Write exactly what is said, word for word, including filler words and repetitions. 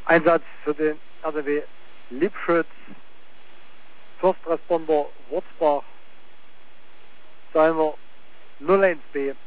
Einsatz für den R D W Liebschütz, First Responder Wurzbach, Daimler null eins B.